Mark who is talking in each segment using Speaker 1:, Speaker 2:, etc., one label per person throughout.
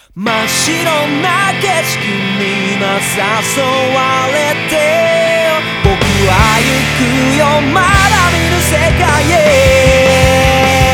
Speaker 1: 真っ白な景色に今誘われて僕は行くよまだ見ぬ世界へ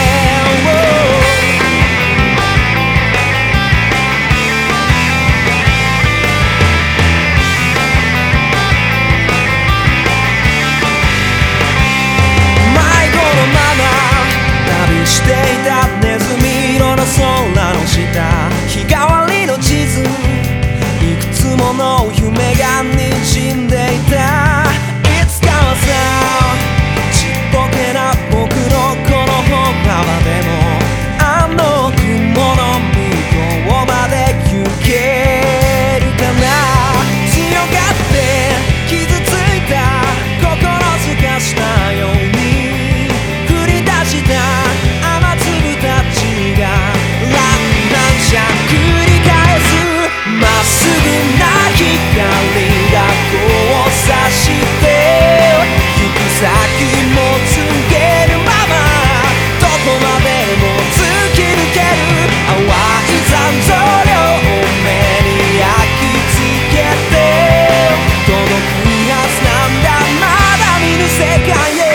Speaker 1: 迷子のまま旅していたネズミ色の空の下日替わりの地図いくつもの夢が滲んでいたいつかはさちっぽけな僕のこの歩幅でもあの雲の向こうまで行けるかな強がって傷ついた心すかしたように降り出した雨粒たちが乱々繰り返すまっすぐな光が交差して行く先も告げるままどこまでも突き抜ける淡い残像両目に焼き付けて届くはずなんだまだ見ぬ世界へ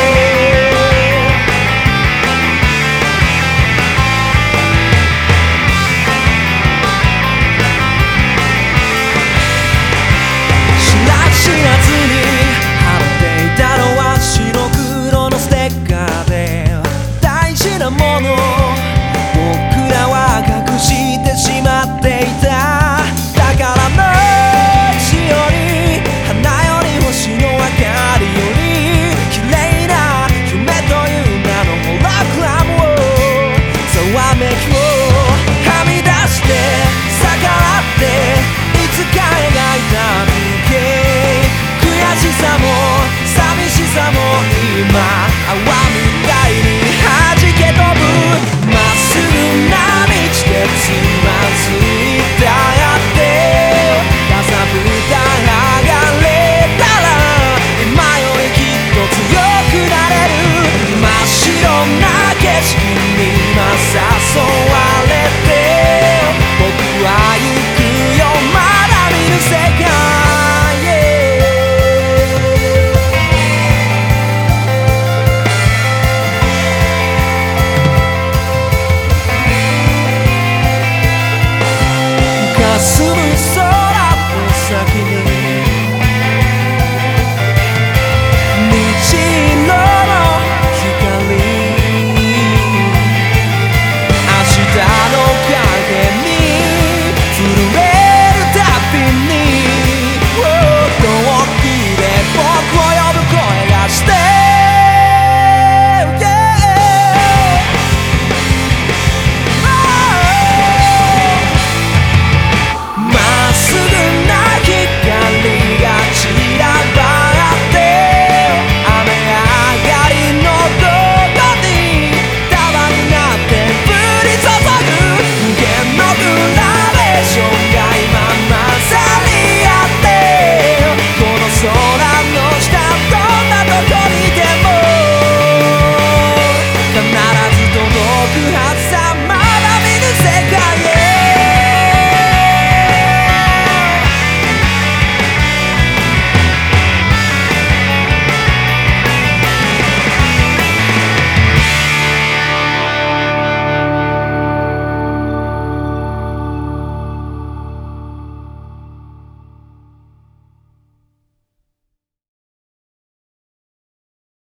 Speaker 1: 知らずに貼っていたのは白黒のステッカーで大事なもの僕らは隠してしまっていた宝の石より花より星の明かりより綺麗な夢という名のホログラムをざわめきをはみ出して逆らっていつか描いた風景悔しさも寂しさも今泡みたいに弾け飛ぶまっすぐな道でつまずいたってかさぶた剥がれたら今よりきっと強くなれる真っ白な景色に今誘われて僕は行くよまだ見ぬ世界霞む空